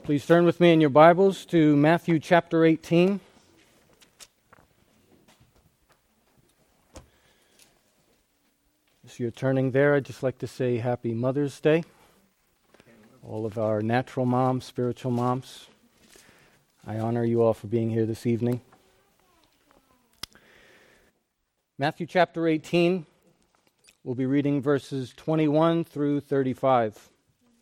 Please turn with me in your Bibles to Matthew chapter 18. As you're turning there, I'd just like to say Happy Mother's Day. All of our natural moms, spiritual moms, I honor you all for being here this evening. Matthew chapter 18, we'll be reading verses 21 through 35.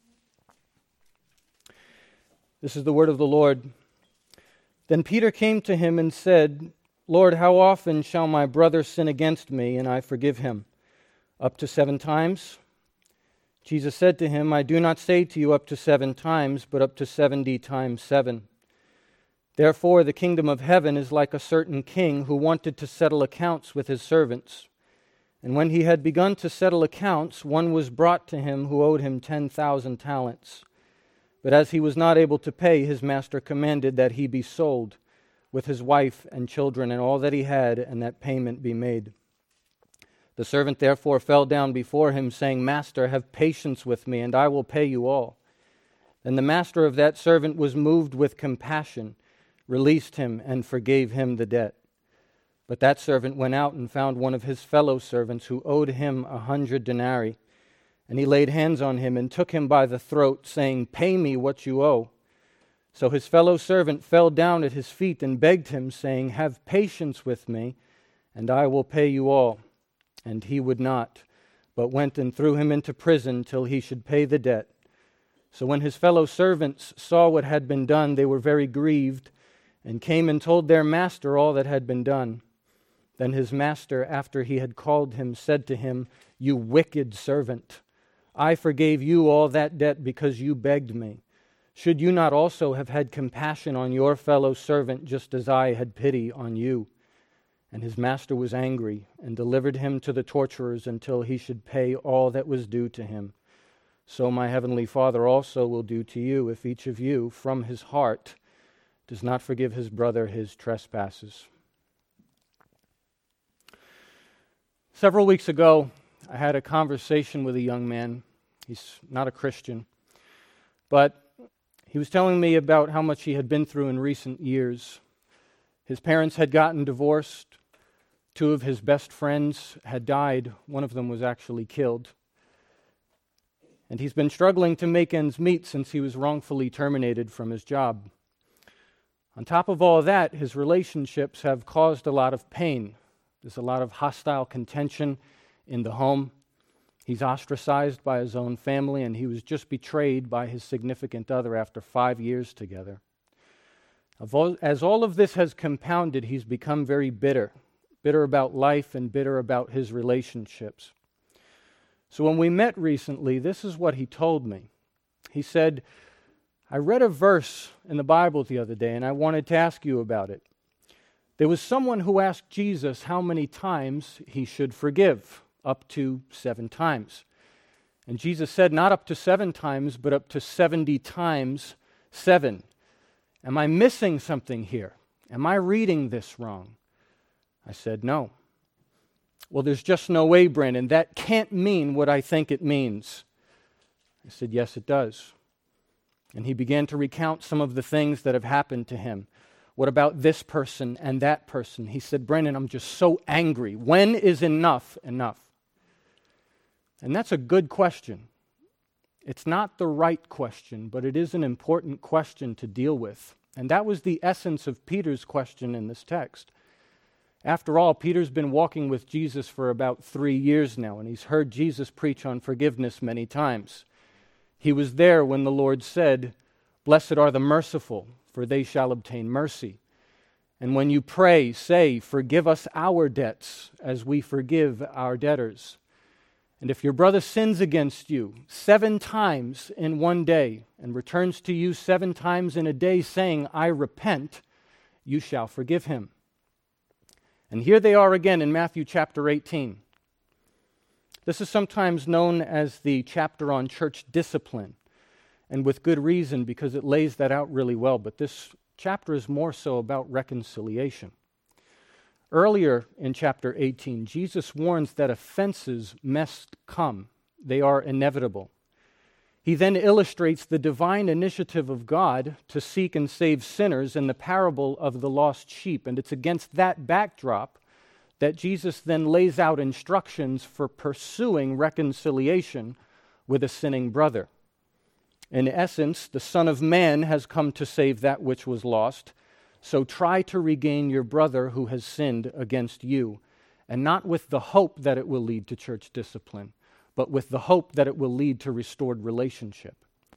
This is the word of the Lord. Then Peter came to him and said, Lord, how often shall my brother sin against me, and I forgive him? Up to 7 times? Jesus said to him, I do not say to you up to 7 times, but up to 70 times 7. Therefore the kingdom of heaven is like a certain king who wanted to settle accounts with his servants. And when he had begun to settle accounts, one was brought to him who owed him 10,000 talents. But as he was not able to pay, his master commanded that he be sold, with his wife and children and all that he had, and that payment be made. The servant therefore fell down before him, saying, Master, have patience with me, and I will pay you all. Then the master of that servant was moved with compassion, released him, and forgave him the debt. But that servant went out and found one of his fellow servants who owed him 100 denarii. And he laid hands on him and took him by the throat, saying, Pay me what you owe. So his fellow servant fell down at his feet and begged him, saying, Have patience with me, and I will pay you all. And he would not, but went and threw him into prison till he should pay the debt. So when his fellow servants saw what had been done, they were very grieved, and came and told their master all that had been done. Then his master, after he had called him, said to him, You wicked servant! I forgave you all that debt because you begged me. Should you not also have had compassion on your fellow servant, just as I had pity on you? And his master was angry, and delivered him to the torturers until he should pay all that was due to him. So my heavenly Father also will do to you, if each of you, from his heart, does not forgive his brother his trespasses. Several weeks ago, I had a conversation with a young man. He's not a Christian, but he was telling me about how much he had been through in recent years. His parents had gotten divorced. 2 of his best friends had died. One of them was actually killed. And he's been struggling to make ends meet since he was wrongfully terminated from his job. On top of all that, his relationships have caused a lot of pain. There's a lot of hostile contention in the home. He's ostracized by his own family, and he was just betrayed by his significant other after 5 years together. As all of this has compounded, he's become very bitter about life and bitter about his relationships. So when we met recently, this is what he told me. He said, I read a verse in the Bible the other day, and I wanted to ask you about it. There was someone who asked Jesus how many times he should forgive. Up to 7 times. And Jesus said not up to 7 times, but up to 70 times 7. Am I missing something here? Am I reading this wrong? I said, no. Well, there's just no way, Brandon. That can't mean what I think it means. I said, yes, it does. And he began to recount some of the things that have happened to him. What about this person and that person? He said, Brandon, I'm just so angry. When is enough enough? And that's a good question. It's not the right question, but it is an important question to deal with. And that was the essence of Peter's question in this text. After all, Peter's been walking with Jesus for about 3 years now, and he's heard Jesus preach on forgiveness many times. He was there when the Lord said, Blessed are the merciful, for they shall obtain mercy. And when you pray, say, Forgive us our debts, as we forgive our debtors. And if your brother sins against you 7 times in one day, and returns to you 7 times in a day, saying, I repent, you shall forgive him. And here they are again in Matthew chapter 18. This is sometimes known as the chapter on church discipline, and with good reason, because it lays that out really well. But this chapter is more so about reconciliation. Earlier in chapter 18, Jesus warns that offenses must come. They are inevitable. He then illustrates the divine initiative of God to seek and save sinners in the parable of the lost sheep. And it's against that backdrop that Jesus then lays out instructions for pursuing reconciliation with a sinning brother. In essence, the Son of Man has come to save that which was lost. So try to regain your brother who has sinned against you, and not with the hope that it will lead to church discipline, but with the hope that it will lead to restored relationship.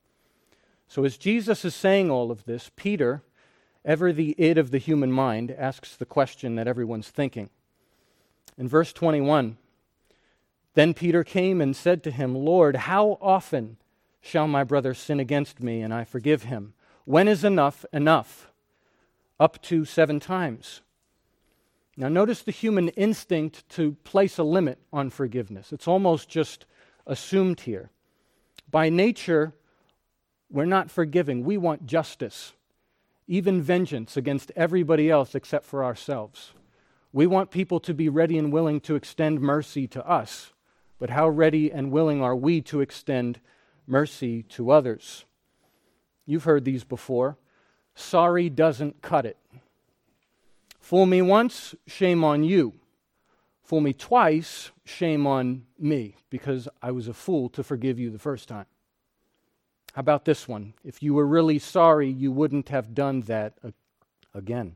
So as Jesus is saying all of this, Peter, ever the id of the human mind, asks the question that everyone's thinking. In verse 21, then Peter came and said to him, Lord, how often shall my brother sin against me and I forgive him? When is enough enough? Up to 7 times. Now notice the human instinct to place a limit on forgiveness. It's almost just assumed here. By nature, we're not forgiving. We want justice, even vengeance against everybody else except for ourselves. We want people to be ready and willing to extend mercy to us, but how ready and willing are we to extend mercy to others? You've heard these before. Sorry doesn't cut it. Fool me once, shame on you. Fool me twice, shame on me, because I was a fool to forgive you the first time. How about this one? If you were really sorry, you wouldn't have done that again.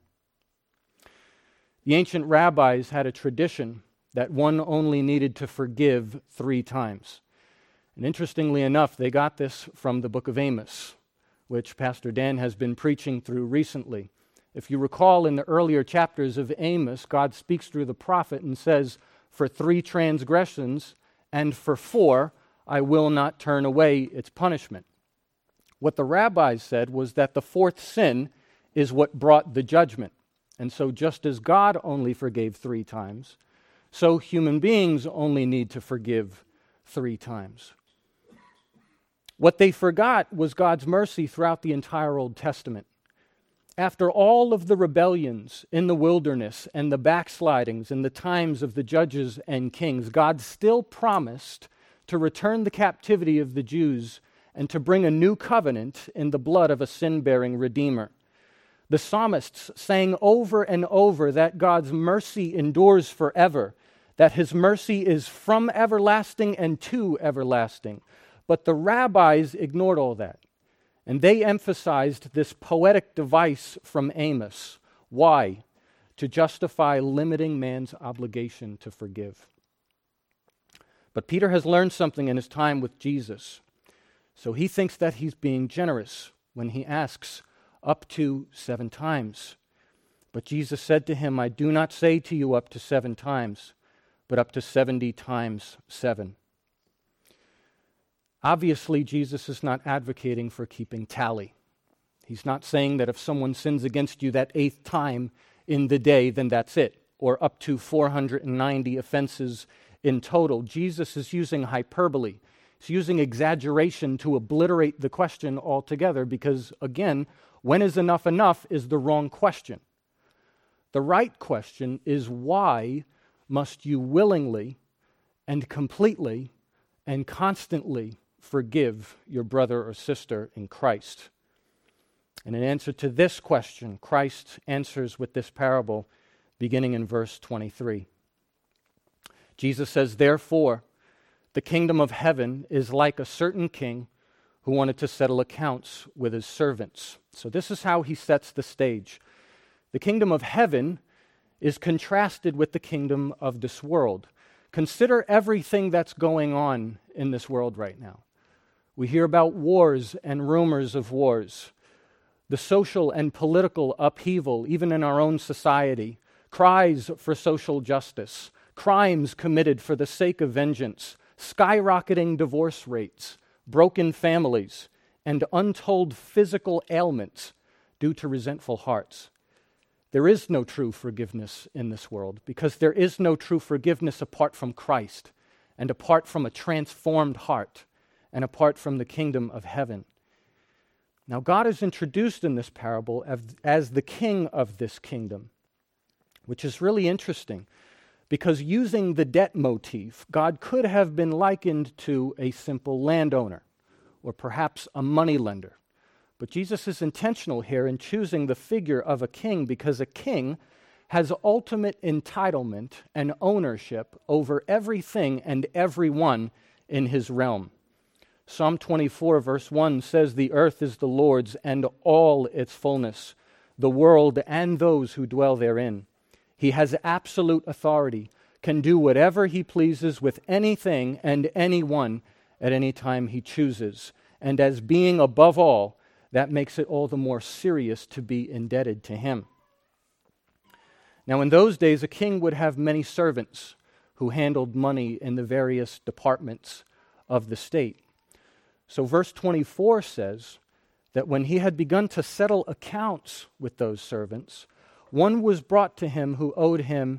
The ancient rabbis had a tradition that one only needed to forgive 3 times. And interestingly enough, they got this from the book of Amos, which Pastor Dan has been preaching through recently. If you recall, in the earlier chapters of Amos, God speaks through the prophet and says, for 3 transgressions and for 4, I will not turn away its punishment. What the rabbis said was that the 4th sin is what brought the judgment. And so just as God only forgave 3 times, so human beings only need to forgive 3 times. What they forgot was God's mercy throughout the entire Old Testament. After all of the rebellions in the wilderness and the backslidings in the times of the judges and kings, God still promised to return the captivity of the Jews and to bring a new covenant in the blood of a sin-bearing Redeemer. The psalmists sang over and over that God's mercy endures forever, that His mercy is from everlasting and to everlasting. But the rabbis ignored all that, and they emphasized this poetic device from Amos. Why? To justify limiting man's obligation to forgive. But Peter has learned something in his time with Jesus, so he thinks that he's being generous when he asks, up to 7 times. But Jesus said to him, I do not say to you up to 7 times, but up to 70 times 7. Obviously, Jesus is not advocating for keeping tally. He's not saying that if someone sins against you that 8th time in the day, then that's it, or up to 490 offenses in total. Jesus is using hyperbole. He's using exaggeration to obliterate the question altogether because, again, when is enough enough is the wrong question. The right question is, why must you willingly and completely and constantly forgive your brother or sister in Christ? And in answer to this question, Christ answers with this parable beginning in verse 23. Jesus says, therefore, the kingdom of heaven is like a certain king who wanted to settle accounts with his servants. So this is how he sets the stage. The kingdom of heaven is contrasted with the kingdom of this world. Consider everything that's going on in this world right now. We hear about wars and rumors of wars, the social and political upheaval, even in our own society, cries for social justice, crimes committed for the sake of vengeance, skyrocketing divorce rates, broken families, and untold physical ailments due to resentful hearts. There is no true forgiveness in this world because there is no true forgiveness apart from Christ and apart from a transformed heart and apart from the kingdom of heaven. Now, God is introduced in this parable as the king of this kingdom, which is really interesting because using the debt motif, God could have been likened to a simple landowner or perhaps a moneylender. But Jesus is intentional here in choosing the figure of a king because a king has ultimate entitlement and ownership over everything and everyone in his realm. Psalm 24, verse 1 says, "The earth is the Lord's and all its fullness, the world and those who dwell therein." He has absolute authority, can do whatever he pleases with anything and anyone at any time he chooses. And as being above all, that makes it all the more serious to be indebted to him. Now, in those days, a king would have many servants who handled money in the various departments of the state. So verse 24 says that when he had begun to settle accounts with those servants, one was brought to him who owed him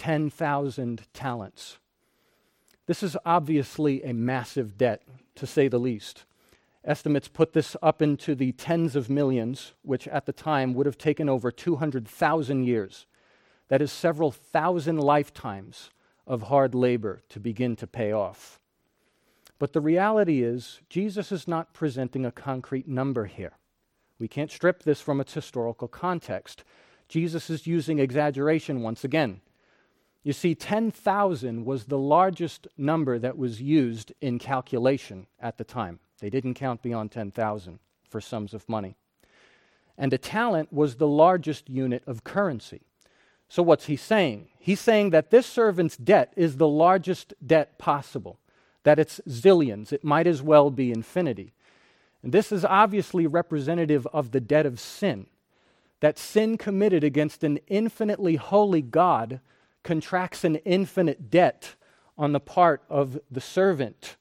10,000 talents. This is obviously a massive debt, to say the least. Estimates put this up into the tens of millions, which at the time would have taken over 200,000 years. That is several thousand lifetimes of hard labor to begin to pay off. But the reality is, Jesus is not presenting a concrete number here. We can't strip this from its historical context. Jesus is using exaggeration once again. You see, 10,000 was the largest number that was used in calculation at the time. They didn't count beyond 10,000 for sums of money. And a talent was the largest unit of currency. So what's he saying? He's saying that this servant's debt is the largest debt possible, that it's zillions. It might as well be infinity. And this is obviously representative of the debt of sin, that sin committed against an infinitely holy God contracts an infinite debt on the part of the servant.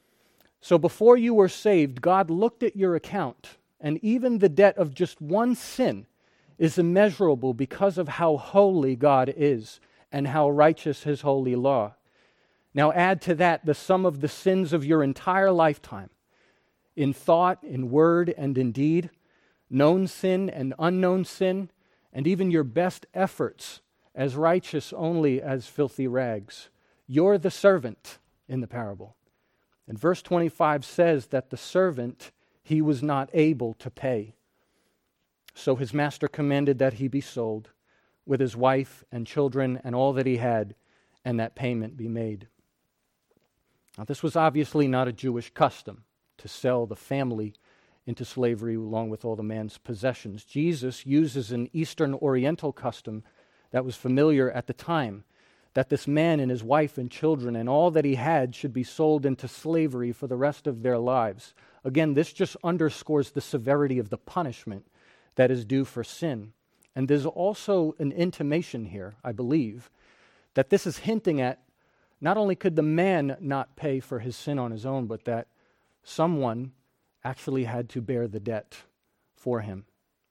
So before you were saved, God looked at your account, and even the debt of just one sin is immeasurable because of how holy God is and how righteous his holy law. Now add to that the sum of the sins of your entire lifetime, in thought, in word, and in deed, known sin and unknown sin, and even your best efforts as righteous only as filthy rags. You're the servant in the parable. And verse 25 says that the servant, he was not able to pay. So his master commanded that he be sold with his wife and children and all that he had, and that payment be made. Now, this was obviously not a Jewish custom to sell the family into slavery along with all the man's possessions. Jesus uses an Eastern Oriental custom that was familiar at the time, that this man and his wife and children and all that he had should be sold into slavery for the rest of their lives. Again, this just underscores the severity of the punishment that is due for sin. And there's also an intimation here, I believe, that this is hinting at not only could the man not pay for his sin on his own, but that someone actually had to bear the debt for him.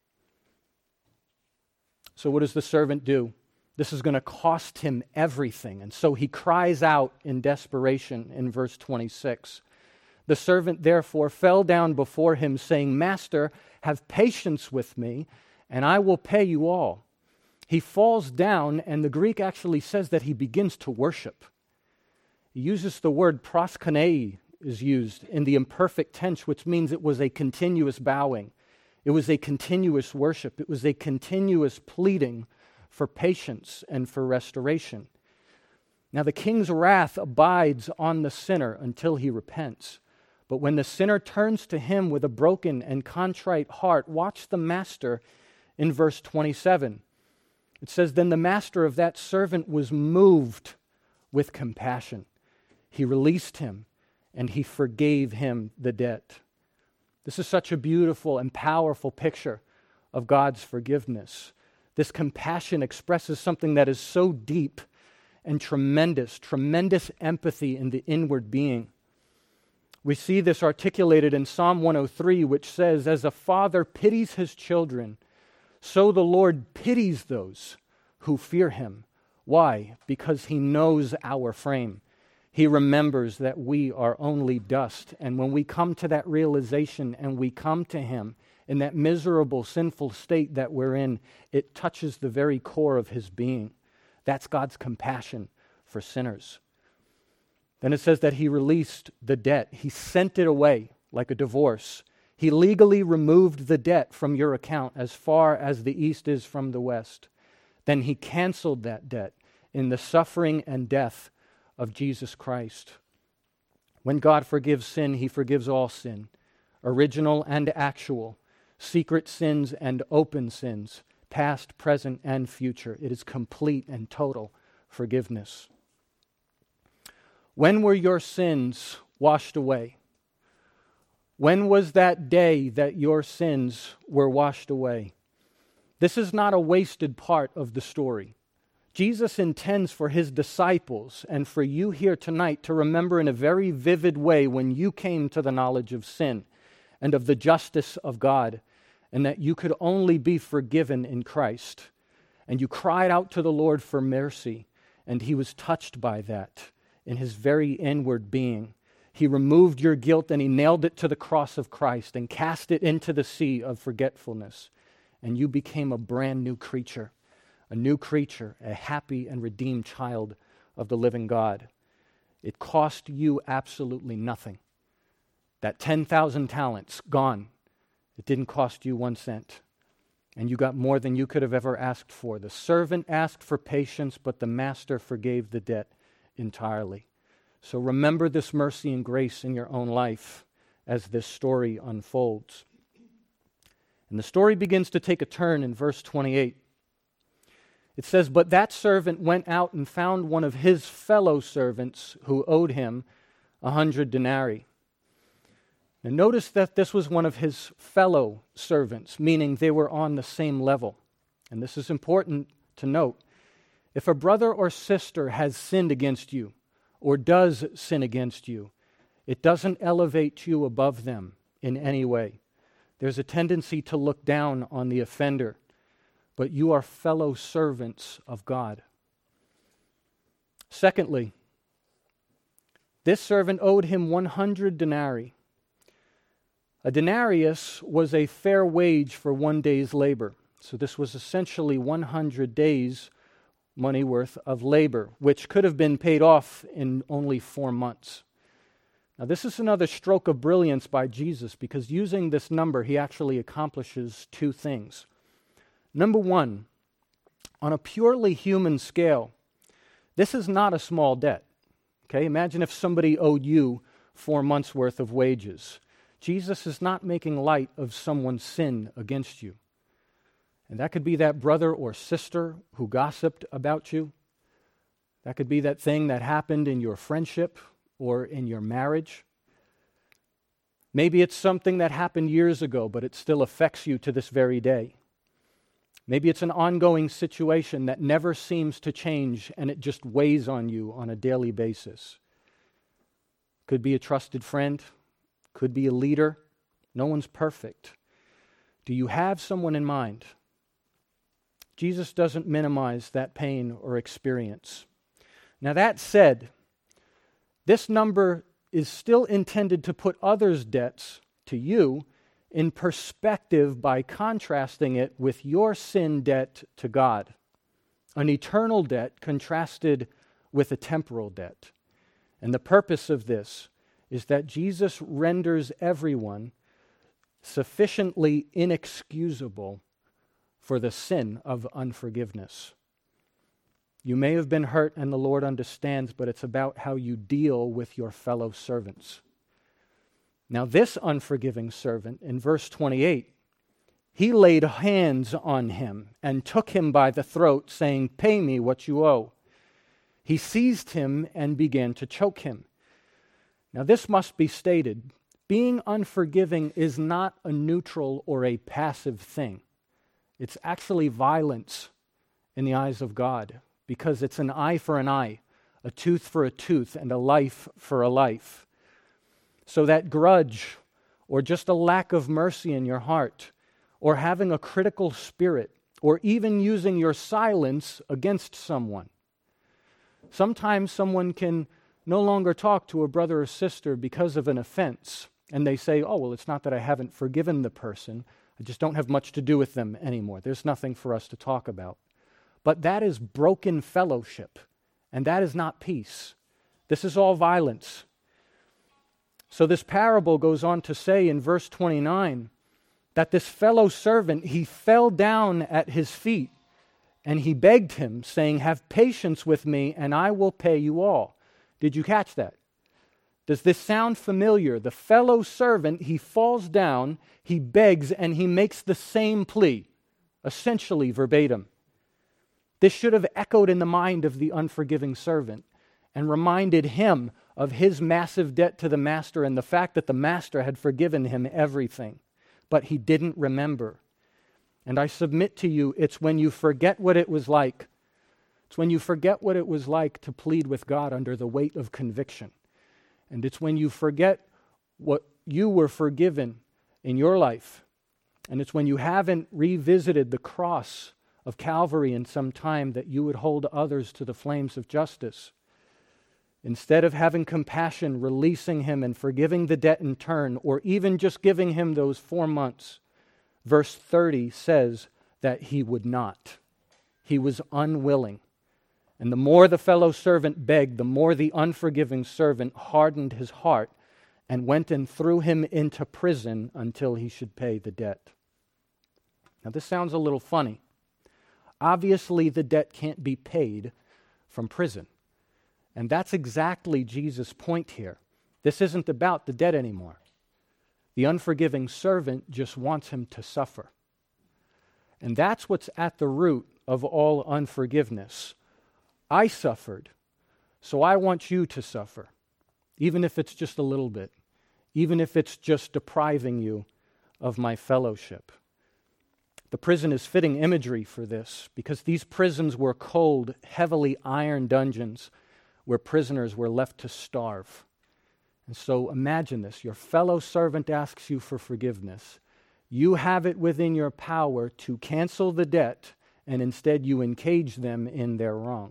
So what does the servant do? This is going to cost him everything. And so he cries out in desperation in verse 26. The servant therefore fell down before him, saying, "Master, have patience with me, and I will pay you all." He falls down, and the Greek actually says that he begins to worship. He uses the word proskunei is used in the imperfect tense, which means it was a continuous bowing. It was a continuous worship. It was a continuous pleading for patience and for restoration. Now, the king's wrath abides on the sinner until he repents. But when the sinner turns to him with a broken and contrite heart, watch the master in verse 27. It says, "Then the master of that servant was moved with compassion. He released him, and he forgave him the debt." This is such a beautiful and powerful picture of God's forgiveness. This compassion expresses something that is so deep and tremendous empathy in the inward being. We see this articulated in Psalm 103, which says, "As a father pities his children, so the Lord pities those who fear him." Why? Because he knows our frame. He remembers that we are only dust. And when we come to that realization and we come to him in that miserable, sinful state that we're in, it touches the very core of his being. That's God's compassion for sinners. Then it says that he released the debt. He sent it away like a divorce. He legally removed the debt from your account as far as the east is from the west. Then he canceled that debt in the suffering and death of Jesus Christ. When God forgives sin, he forgives all sin, original and actual, secret sins and open sins, past, present, and future. It is complete and total forgiveness. When were your sins washed away? When was that day that your sins were washed away? This is not a wasted part of the story. Jesus intends for his disciples and for you here tonight to remember in a very vivid way when you came to the knowledge of sin and of the justice of God, and that you could only be forgiven in Christ. And you cried out to the Lord for mercy, and he was touched by that in his very inward being. He removed your guilt and he nailed it to the cross of Christ and cast it into the sea of forgetfulness. And you became a brand new creature, a happy and redeemed child of the living God. It cost you absolutely nothing. That 10,000 talents, gone. It didn't cost you 1 cent. And you got more than you could have ever asked for. The servant asked for patience, but the master forgave the debt entirely. So remember this mercy and grace in your own life as this story unfolds. And the story begins to take a turn in verse 28. It says, "But that servant went out and found one of his fellow servants who owed him 100 denarii. And notice that this was one of his fellow servants, meaning they were on the same level. And this is important to note. If a brother or sister has sinned against you, or does sin against you, it doesn't elevate you above them in any way. There's a tendency to look down on the offender, but you are fellow servants of God. Secondly, this servant owed him 100 denarii. A denarius was a fair wage for 1 day's labor. So this was essentially 100 days' money worth of labor, which could have been paid off in only 4 months. Now this is another stroke of brilliance by Jesus, because using this number, he actually accomplishes 2 things. Number 1, on a purely human scale, this is not a small debt. Okay, imagine if somebody owed you 4 months' worth of wages. Jesus is not making light of someone's sin against you. And that could be that brother or sister who gossiped about you. That could be that thing that happened in your friendship or in your marriage. Maybe it's something that happened years ago, but it still affects you to this very day. Maybe it's an ongoing situation that never seems to change and it just weighs on you on a daily basis. Could be a trusted friend. Could be a leader. No one's perfect. Do you have someone in mind? Jesus doesn't minimize that pain or experience. Now that said, this number is still intended to put others' debts to you in perspective by contrasting it with your sin debt to God, an eternal debt contrasted with a temporal debt. And the purpose of this is that Jesus renders everyone sufficiently inexcusable for the sin of unforgiveness. You may have been hurt and the Lord understands, but it's about how you deal with your fellow servants. Now this unforgiving servant, in verse 28, he laid hands on him and took him by the throat, saying, "Pay me what you owe." He seized him and began to choke him. Now this must be stated. Being unforgiving is not a neutral or a passive thing. It's actually violence in the eyes of God, because it's an eye for an eye, a tooth for a tooth, and a life for a life. So that grudge, or just a lack of mercy in your heart, or having a critical spirit, or even using your silence against someone. Sometimes someone can no longer talk to a brother or sister because of an offense, and they say, "Oh, well, it's not that I haven't forgiven the person, I just don't have much to do with them anymore. There's nothing for us to talk about." But that is broken fellowship, and that is not peace. This is all violence. So this parable goes on to say in verse 29 that this fellow servant, he fell down at his feet and he begged him, saying, "Have patience with me and I will pay you all." Did you catch that? Does this sound familiar? The fellow servant, he falls down, he begs, and he makes the same plea, essentially verbatim. This should have echoed in the mind of the unforgiving servant and reminded him of his massive debt to the master and the fact that the master had forgiven him everything. But he didn't remember. And I submit to you, it's when you forget what it was like. It's when you forget what it was like to plead with God under the weight of conviction. And it's when you forget what you were forgiven in your life. And it's when you haven't revisited the cross of Calvary in some time that you would hold others to the flames of justice. Instead of having compassion, releasing him and forgiving the debt in turn, or even just giving him those 4 months, verse 30 says that he would not. He was unwilling. And the more the fellow servant begged, the more the unforgiving servant hardened his heart and went and threw him into prison until he should pay the debt. Now this sounds a little funny. Obviously, the debt can't be paid from prison. And that's exactly Jesus' point here. This isn't about the debt anymore. The unforgiving servant just wants him to suffer. And that's what's at the root of all unforgiveness. I suffered, so I want you to suffer, even if it's just a little bit, even if it's just depriving you of my fellowship. The prison is fitting imagery for this because these prisons were cold, heavily ironed dungeons where prisoners were left to starve. And so imagine this. Your fellow servant asks you for forgiveness. You have it within your power to cancel the debt, and instead you encage them in their wrong.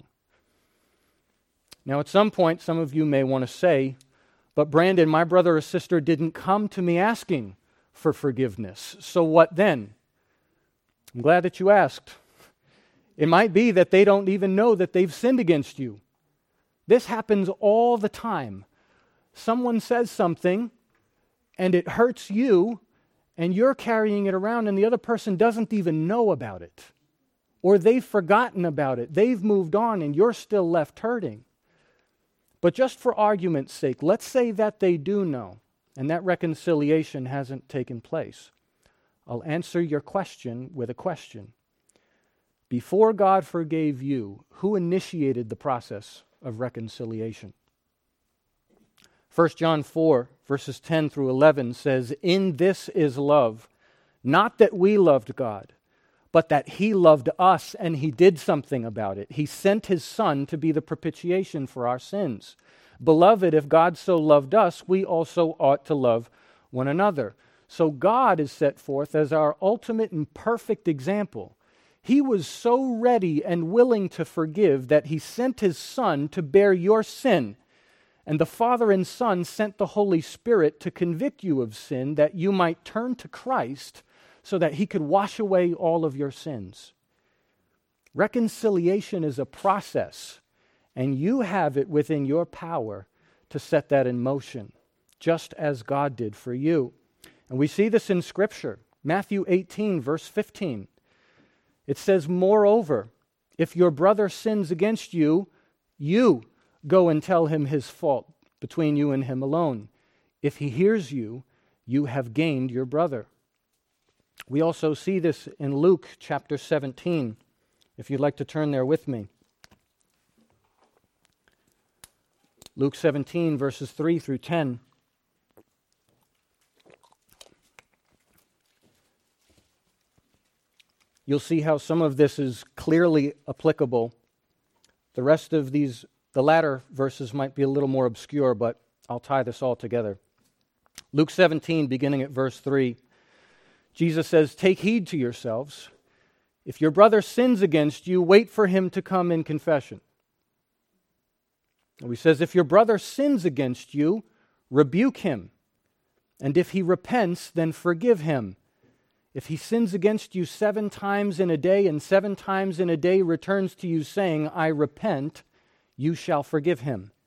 Now, at some point, some of you may want to say, "But Brandon, my brother or sister didn't come to me asking for forgiveness. So what then?" I'm glad that you asked. It might be that they don't even know that they've sinned against you. This happens all the time. Someone says something, and it hurts you, and you're carrying it around, and the other person doesn't even know about it. Or they've forgotten about it. They've moved on, and you're still left hurting. But just for argument's sake, let's say that they do know, and that reconciliation hasn't taken place. I'll answer your question with a question. Before God forgave you, who initiated the process of reconciliation? 1 John 4, verses 10 through 11 says, "In this is love, not that we loved God, but that He loved us and He did something about it. He sent His Son to be the propitiation for our sins. Beloved, if God so loved us, we also ought to love one another." So God is set forth as our ultimate and perfect example. He was so ready and willing to forgive that He sent His Son to bear your sin. And the Father and Son sent the Holy Spirit to convict you of sin that you might turn to Christ so that He could wash away all of your sins. Reconciliation is a process, and you have it within your power to set that in motion, just as God did for you. And we see this in Scripture. Matthew 18, verse 15. It says, "Moreover, if your brother sins against you, you go and tell him his fault between you and him alone. If he hears you, you have gained your brother." We also see this in Luke chapter 17, if you'd like to turn there with me. Luke 17, verses 3 through 10. You'll see how some of this is clearly applicable. The rest of these, the latter verses might be a little more obscure, but I'll tie this all together. Luke 17, beginning at verse 3, Jesus says, "Take heed to yourselves. If your brother sins against you, wait for him to come in confession." And he says, "If your brother sins against you, rebuke him. And if he repents, then forgive him. If he sins against you 7 times in a day, and 7 times in a day returns to you saying, 'I repent,' you shall forgive him.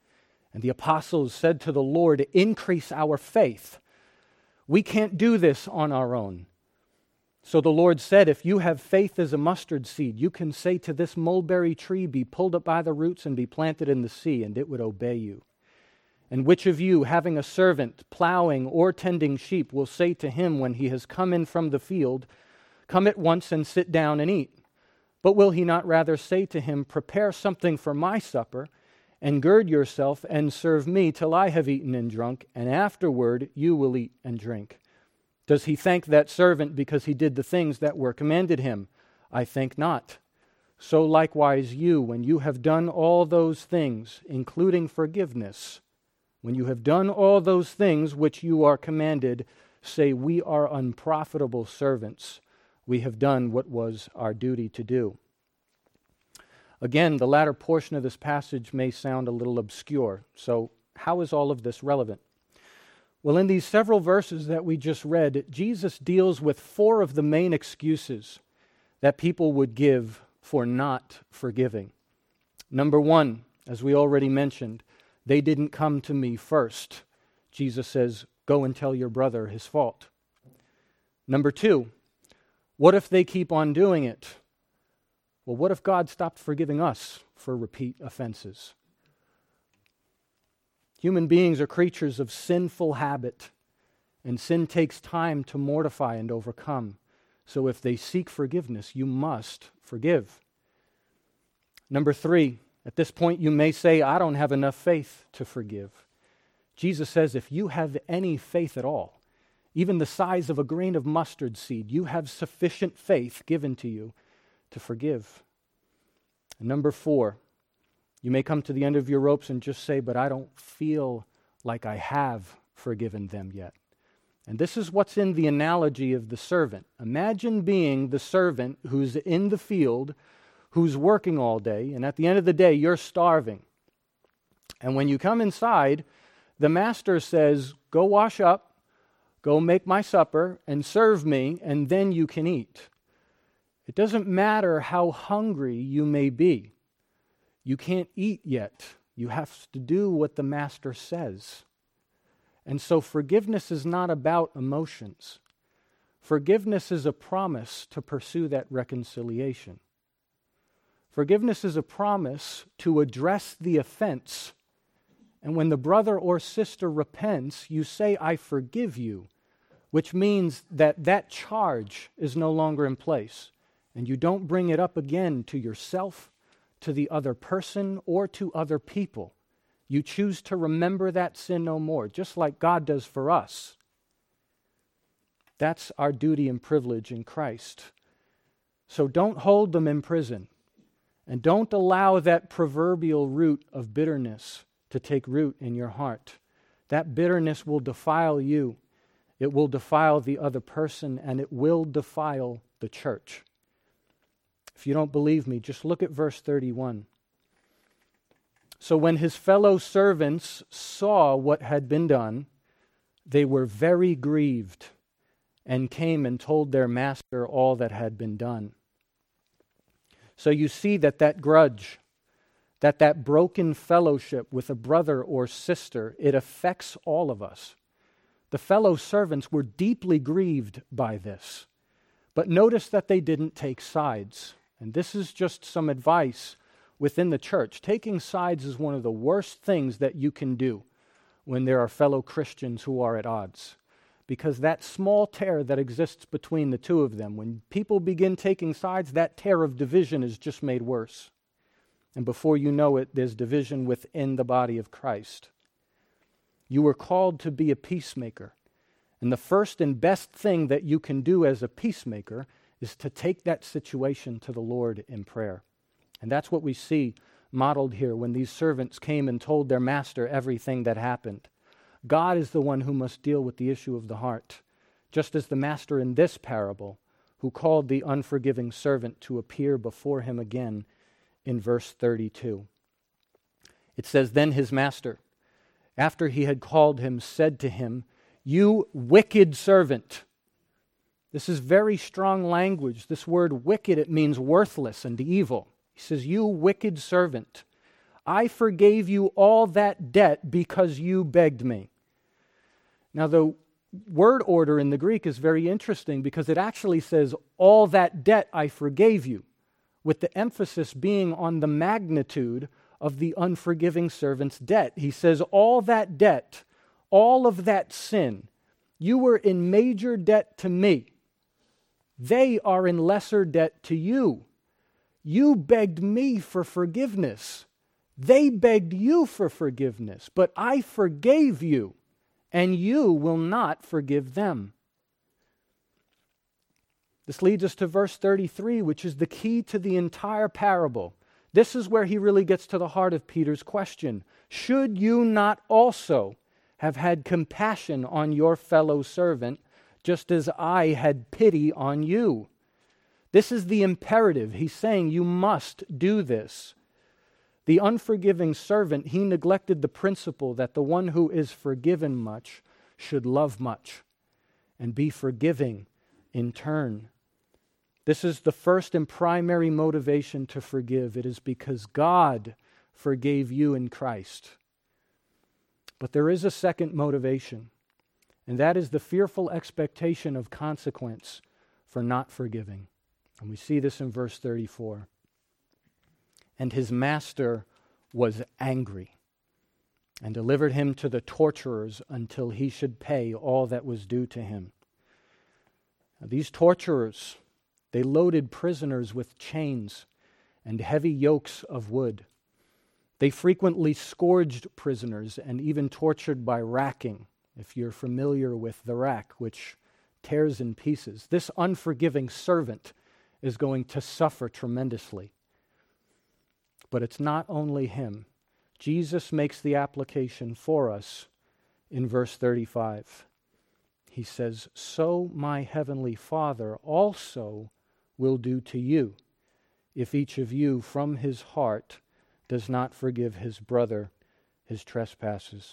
And the apostles said to the Lord, increase our faith. We can't do this on our own. So the Lord said, if you have faith as a mustard seed, you can say to this mulberry tree, be pulled up by the roots and be planted in the sea, and it would obey you. And which of you, having a servant plowing or tending sheep, will say to him when he has come in from the field, come at once and sit down and eat? But will he not rather say to him, prepare something for my supper, and gird yourself and serve me till I have eaten and drunk, and afterward you will eat and drink? Does he thank that servant because he did the things that were commanded him? I think not. So likewise you, when you have done all those things, including forgiveness, when you have done all those things which you are commanded, say, we are unprofitable servants. We have done what was our duty to do. Again, the latter portion of this passage may sound a little obscure. So how is all of this relevant? Well, in these several verses that we just read, Jesus deals with 4 of the main excuses that people would give for not forgiving. Number 1, as we already mentioned, they didn't come to me first. Jesus says, go and tell your brother his fault. Number 2, what if they keep on doing it? Well, what if God stopped forgiving us for repeat offenses? Human beings are creatures of sinful habit, and sin takes time to mortify and overcome. So if they seek forgiveness, you must forgive. Number 3, at this point you may say, I don't have enough faith to forgive. Jesus says if you have any faith at all, even the size of a grain of mustard seed, you have sufficient faith given to you to forgive. And number 4, you may come to the end of your ropes and just say, but I don't feel like I have forgiven them yet. And this is what's in the analogy of the servant. Imagine being the servant who's in the field, who's working all day, and at the end of the day, you're starving. And when you come inside, the master says, go wash up, go make my supper, and serve me, and then you can eat. It doesn't matter how hungry you may be. You can't eat yet. You have to do what the master says. And so forgiveness is not about emotions. Forgiveness is a promise to pursue that reconciliation. Forgiveness is a promise to address the offense. And when the brother or sister repents, you say, I forgive you, which means that that charge is no longer in place. And you don't bring it up again to yourself, to the other person, or to other people. You choose to remember that sin no more, just like God does for us. That's our duty and privilege in Christ. So don't hold them in prison, and don't allow that proverbial root of bitterness to take root in your heart. That bitterness will defile you. It will defile the other person, and it will defile the church. If you don't believe me, just look at verse 31. So when his fellow servants saw what had been done, they were very grieved and came and told their master all that had been done. So you see that grudge, that broken fellowship with a brother or sister, it affects all of us. The fellow servants were deeply grieved by this. But notice that they didn't take sides. And this is just some advice within the church. Taking sides is one of the worst things that you can do when there are fellow Christians who are at odds. Because that small tear that exists between the two of them, when people begin taking sides, that tear of division is just made worse. And before you know it, there's division within the body of Christ. You were called to be a peacemaker. And the first and best thing that you can do as a peacemaker is to take that situation to the Lord in prayer. And that's what we see modeled here when these servants came and told their master everything that happened. God is the one who must deal with the issue of the heart, just as the master in this parable, who called the unforgiving servant to appear before him again in verse 32. It says, then his master, after he had called him, said to him, you wicked servant. This is very strong language. This word wicked, it means worthless and evil. He says, you wicked servant, I forgave you all that debt because you begged me. Now, the word order in the Greek is very interesting because it actually says, all that debt I forgave you, with the emphasis being on the magnitude of the unforgiving servant's debt. He says, all that debt, all of that sin, you were in major debt to me. They are in lesser debt to you. You begged me for forgiveness. They begged you for forgiveness, but I forgave you, and you will not forgive them. This leads us to verse 33, which is the key to the entire parable. This is where he really gets to the heart of Peter's question. Should you not also have had compassion on your fellow servant, just as I had pity on you? This is the imperative. He's saying you must do this. The unforgiving servant, he neglected the principle that the one who is forgiven much should love much and be forgiving in turn. This is the first and primary motivation to forgive. It is because God forgave you in Christ. But there is a second motivation, and that is the fearful expectation of consequence for not forgiving. And we see this in verse 34. And his master was angry and delivered him to the torturers until he should pay all that was due to him. Now, these torturers, they loaded prisoners with chains and heavy yokes of wood. They frequently scourged prisoners and even tortured by racking, if you're familiar with the rack, which tears in pieces. This unforgiving servant is going to suffer tremendously. But it's not only him. Jesus makes the application for us in verse 35. He says, so my heavenly Father also will do to you, if each of you from his heart does not forgive his brother his trespasses.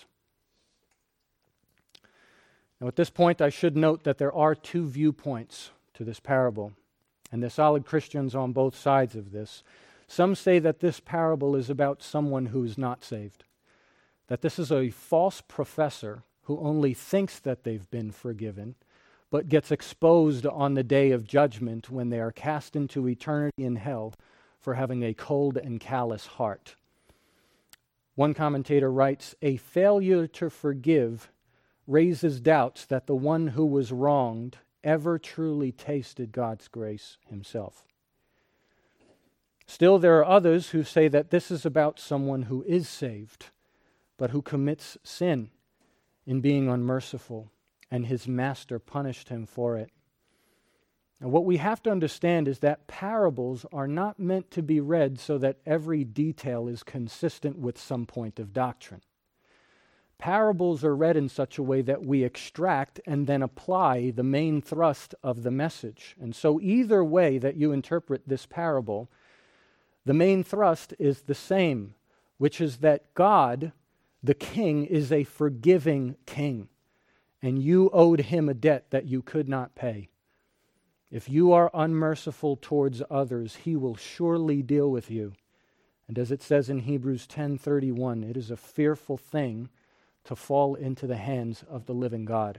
Now, at this point, I should note that there are two viewpoints to this parable, and there's solid Christians on both sides of this. Some say that this parable is about someone who is not saved, that this is a false professor who only thinks that they've been forgiven, but gets exposed on the day of judgment when they are cast into eternity in hell for having a cold and callous heart. One commentator writes, a failure to forgive raises doubts that the one who was wronged ever truly tasted God's grace himself. Still, there are others who say that this is about someone who is saved, but who commits sin in being unmerciful, and his master punished him for it. Now, what we have to understand is that parables are not meant to be read so that every detail is consistent with some point of doctrine. Parables are read in such a way that we extract and then apply the main thrust of the message. And so either way that you interpret this parable, the main thrust is the same, which is that God, the King, is a forgiving King, and you owed him a debt that you could not pay. If you are unmerciful towards others, he will surely deal with you. And as it says in Hebrews 10:31, it is a fearful thing to fall into the hands of the living God.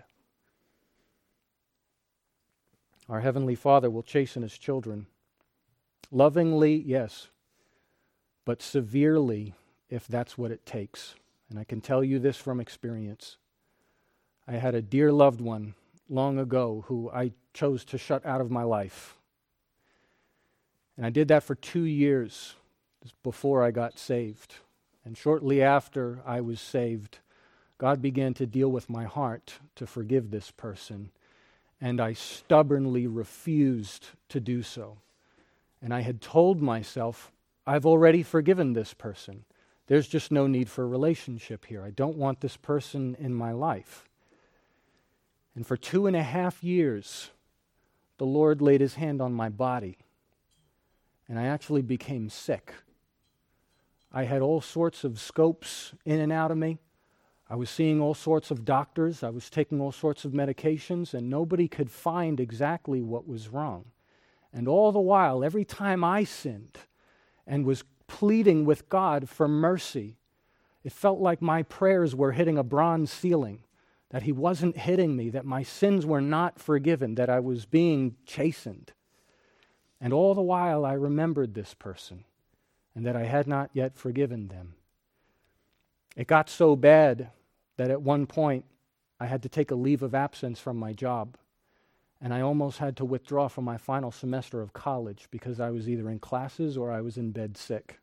Our Heavenly Father will chasten his children. Lovingly, yes, but severely if that's what it takes. And I can tell you this from experience. I had a dear loved one long ago who I chose to shut out of my life. And I did that for 2 years before I got saved. And shortly after I was saved, God began to deal with my heart to forgive this person. And I stubbornly refused to do so. And I had told myself, I've already forgiven this person. There's just no need for a relationship here. I don't want this person in my life. And for 2.5 years, the Lord laid his hand on my body. And I actually became sick. I had all sorts of scopes in and out of me. I was seeing all sorts of doctors. I was taking all sorts of medications, and nobody could find exactly what was wrong. And all the while, every time I sinned and was pleading with God for mercy. It felt like my prayers were hitting a bronze ceiling, that he wasn't hitting me, that my sins were not forgiven, that I was being chastened. And all the while I remembered this person and that I had not yet forgiven them. It got so bad that at one point I had to take a leave of absence from my job, and I almost had to withdraw from my final semester of college because I was either in classes or I was in bed sick.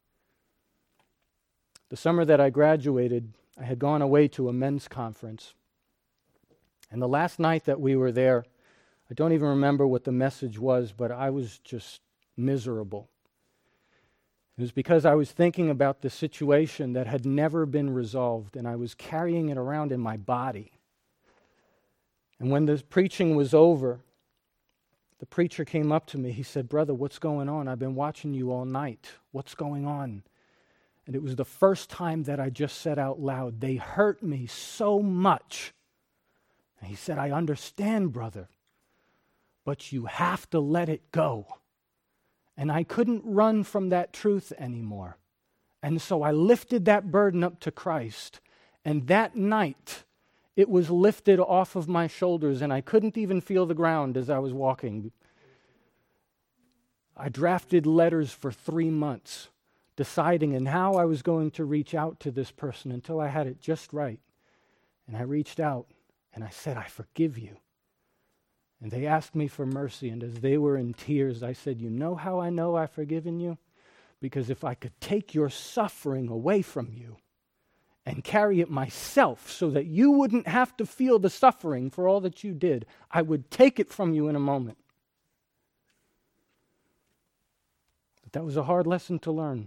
The summer that I graduated, I had gone away to a men's conference. And the last night that we were there, I don't even remember what the message was, but I was just miserable. It was because I was thinking about the situation that had never been resolved, and I was carrying it around in my body. And when the preaching was over, the preacher came up to me. He said, "Brother, what's going on? I've been watching you all night. What's going on?" And it was the first time that I just said out loud, "They hurt me so much." And he said, "I understand, brother, but you have to let it go." And I couldn't run from that truth anymore. And so I lifted that burden up to Christ. And that night, it was lifted off of my shoulders, and I couldn't even feel the ground as I was walking. I drafted letters for 3 months, deciding on how I was going to reach out to this person until I had it just right. And I reached out, and I said, "I forgive you." And they asked me for mercy, and as they were in tears, I said, "You know how I know I've forgiven you? Because if I could take your suffering away from you and carry it myself so that you wouldn't have to feel the suffering for all that you did, I would take it from you in a moment." But that was a hard lesson to learn.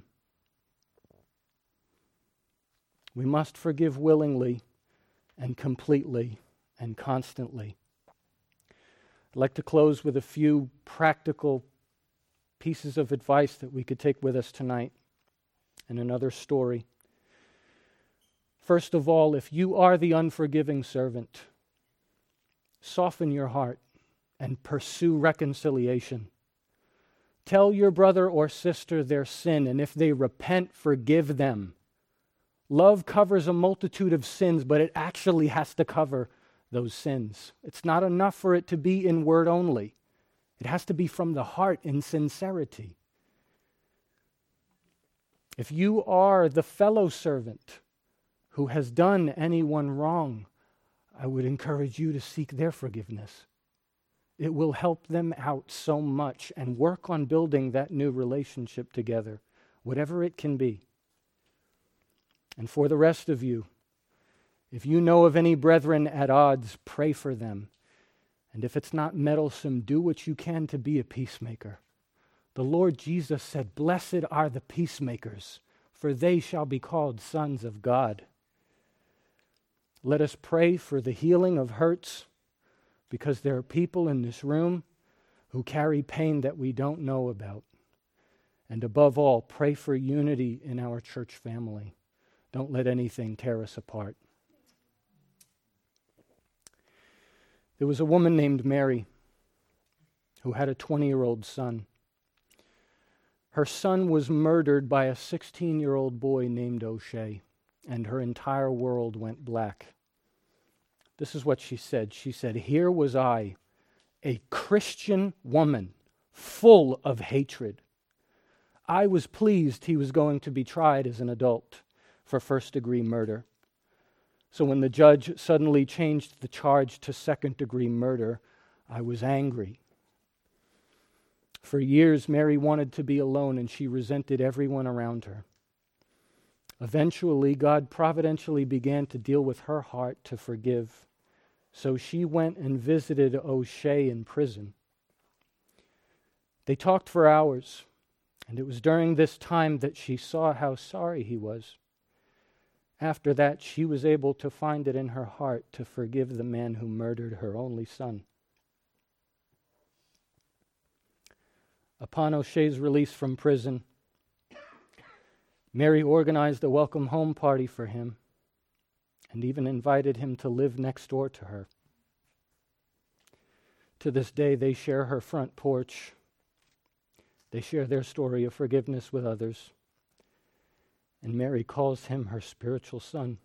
We must forgive willingly and completely and constantly. I'd like to close with a few practical pieces of advice that we could take with us tonight and another story. First of all, if you are the unforgiving servant, soften your heart and pursue reconciliation. Tell your brother or sister their sin, and if they repent, forgive them. Love covers a multitude of sins, but it actually has to cover those sins. It's not enough for it to be in word only. It has to be from the heart in sincerity. If you are the fellow servant who has done anyone wrong, I would encourage you to seek their forgiveness. It will help them out so much, and work on building that new relationship together, whatever it can be. And for the rest of you, if you know of any brethren at odds, pray for them. And if it's not meddlesome, do what you can to be a peacemaker. The Lord Jesus said, "Blessed are the peacemakers, for they shall be called sons of God." Let us pray for the healing of hurts, because there are people in this room who carry pain that we don't know about. And above all, pray for unity in our church family. Don't let anything tear us apart. There was a woman named Mary who had a 20-year-old son. Her son was murdered by a 16-year-old boy named O'Shea, and her entire world went black. This is what she said. She said, "Here was I, a Christian woman, full of hatred. I was pleased he was going to be tried as an adult for first-degree murder. So when the judge suddenly changed the charge to second-degree murder, I was angry." For years, Mary wanted to be alone, and she resented everyone around her. Eventually, God providentially began to deal with her heart to forgive. So she went and visited O'Shea in prison. They talked for hours, and it was during this time that she saw how sorry he was. After that, she was able to find it in her heart to forgive the man who murdered her only son. Upon O'Shea's release from prison, Mary organized a welcome home party for him and even invited him to live next door to her. To this day, they share her front porch. They share their story of forgiveness with others. and Mary calls him her spiritual son.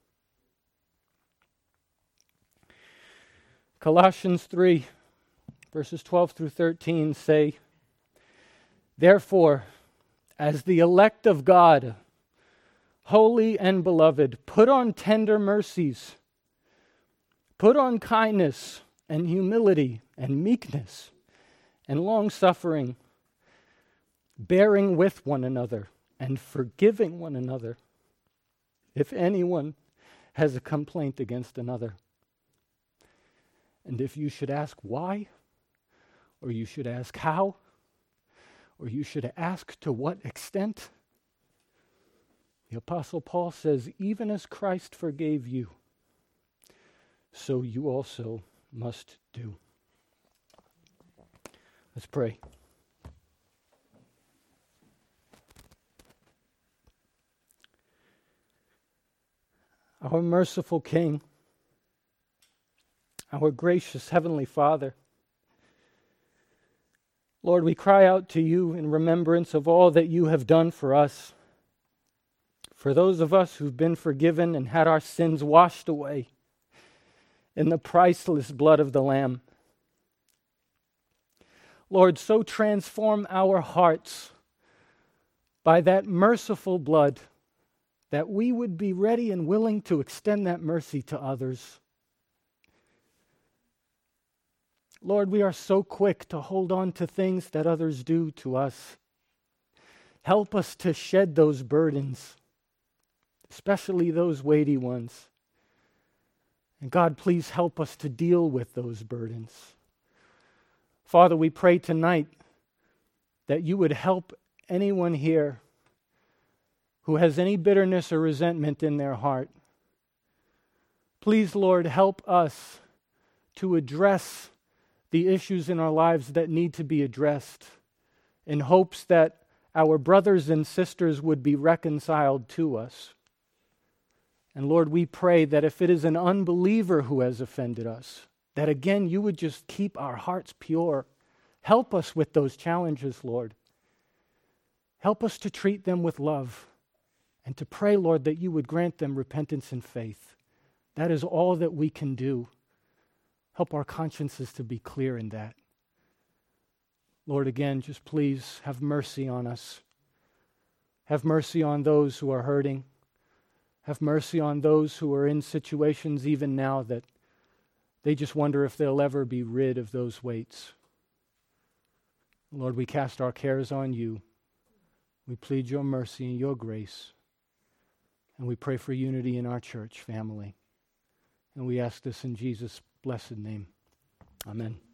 Colossians 3, verses 12 through 13 say, "Therefore, as the elect of God, holy and beloved, put on tender mercies, put on kindness and humility and meekness and long-suffering, bearing with one another and forgiving one another, if anyone has a complaint against another. And if you should ask why, or you should ask how, or you should ask to what extent, the Apostle Paul says, even as Christ forgave you, so you also must do." Let's pray. Our merciful King, our gracious Heavenly Father, Lord, we cry out to you in remembrance of all that you have done for us. For those of us who've been forgiven and had our sins washed away in the priceless blood of the Lamb. Lord, so transform our hearts by that merciful blood that we would be ready and willing to extend that mercy to others. Lord, we are so quick to hold on to things that others do to us. Help us to shed those burdens, especially those weighty ones. And God, please help us to deal with those burdens. Father, we pray tonight that you would help anyone here who has any bitterness or resentment in their heart. Please, Lord, help us to address the issues in our lives that need to be addressed in hopes that our brothers and sisters would be reconciled to us. And Lord, we pray that if it is an unbeliever who has offended us, that again you would just keep our hearts pure. Help us with those challenges, Lord. Help us to treat them with love and to pray, Lord, that you would grant them repentance and faith. That is all that we can do. Help our consciences to be clear in that. Lord, again, just please have mercy on us. Have mercy on those who are hurting. Have mercy on those who are in situations even now that they just wonder if they'll ever be rid of those weights. Lord, we cast our cares on you. We plead your mercy and your grace. And we pray for unity in our church family. And we ask this in Jesus' blessed name. Amen.